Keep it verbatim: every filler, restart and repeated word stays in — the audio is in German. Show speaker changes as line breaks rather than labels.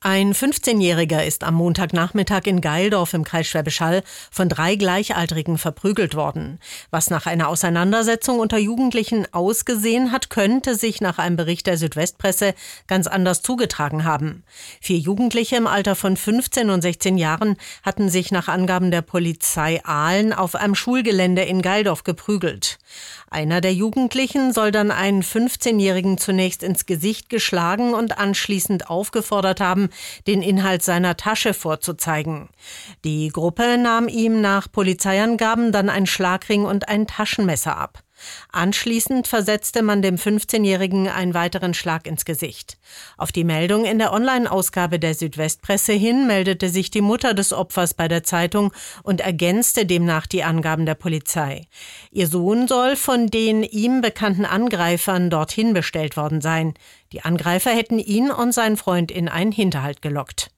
Ein fünfzehnjähriger ist am Montagnachmittag in Gaildorf im Kreis Schwäbisch Hall von drei Gleichaltrigen verprügelt worden. Was nach einer Auseinandersetzung unter Jugendlichen ausgesehen hat, könnte sich nach einem Bericht der Südwestpresse ganz anders zugetragen haben. Vier Jugendliche im Alter von fünfzehn und sechzehn Jahren hatten sich nach Angaben der Polizei Aalen auf einem Schulgelände in Gaildorf geprügelt. Einer der Jugendlichen soll dann einen fünfzehnjährigen zunächst ins Gesicht geschlagen und anschließend aufgefordert haben, den Inhalt seiner Tasche vorzuzeigen. Die Gruppe nahm ihm nach Polizeiangaben dann einen Schlagring und ein Taschenmesser ab. Anschließend versetzte man dem fünfzehnjährigen einen weiteren Schlag ins Gesicht. Auf die Meldung in der Online-Ausgabe der Südwestpresse hin meldete sich die Mutter des Opfers bei der Zeitung und ergänzte demnach die Angaben der Polizei. Ihr Sohn soll von den ihm bekannten Angreifern dorthin bestellt worden sein. Die Angreifer hätten ihn und seinen Freund in einen Hinterhalt gelockt.